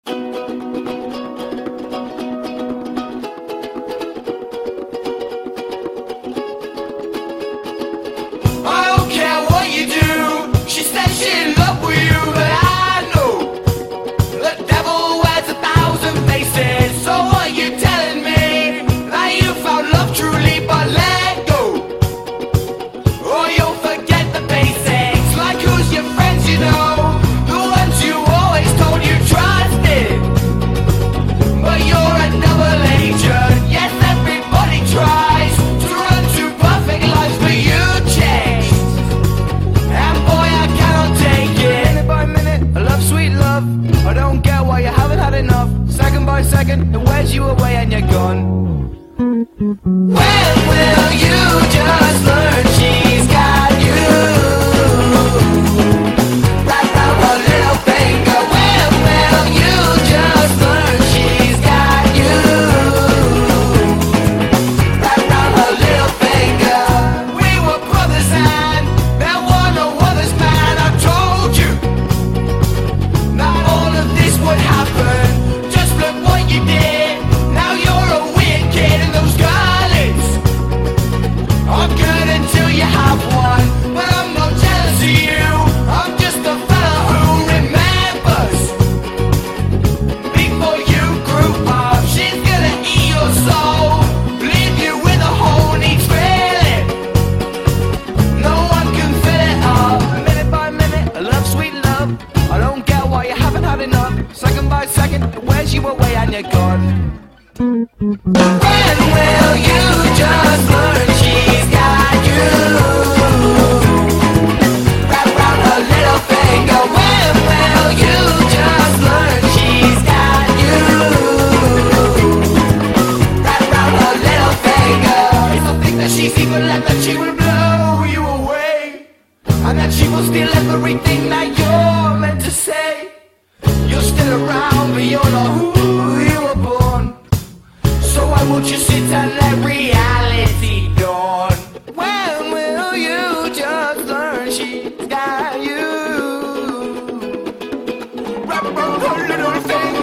I don't care what you do. She said she's in love with you, but I know the devil wears 1,000 faces. So what you telling me? That you found love truly, but let go, or you'll forget the basics. Like who's your friends, you know, the ones you always told you trusted. But you're a double agent. Yes, everybody tries to run two perfect lives, but you changed. And boy, I cannot take it. Minute by minute, I love sweet love. I don't get why you haven't had enough. Second by second, it wears you away and you're gone. When will you just learn she's got you? Right round her little finger. When will you just learn she's got you? Right round her little finger. We were brothers and there were no others, man. I told you that all of this would happen. Just look what you did. Now you're a weird kid and those girlies are good until you have one. But I'm not jealous of you. I'm just a fella who remembers before you grew up. She's gonna eat your soul, leave you with a hole needs filling. No one can fill it up. Minute by minute, I love sweet love. I don't get why you haven't had enough. Second by second, it wears you away and you're gone. When will you just learn she's got you? Wrap round her little finger. When will you just learn she's got you? Wrap round her little finger. People think that she's evil and that she will blow you away, and that she will steal everything that you're meant to say. You're still around, but you're not who you were born. So why won't you sit and let reality dawn? When will you just learn she's got you? Wrap around her little finger.